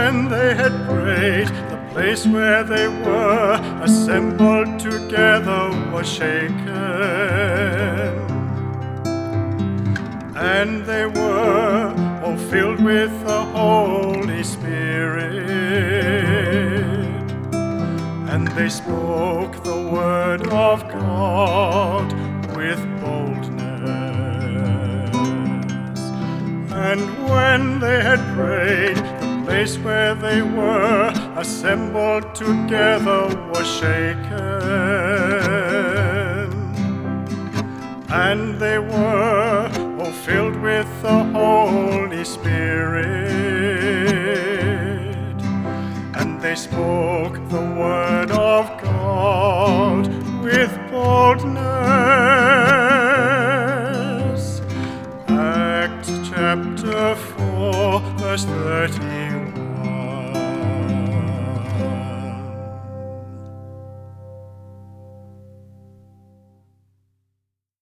when they had prayed, the place where they were assembled together was shaken. And they were all filled with the Holy Spirit, and they spoke the word of God with boldness. And when they had prayed, the place where they were assembled together was shaken. And they were all filled with the Holy Spirit, and they spoke the word of God with boldness. Acts chapter 4, verse 31.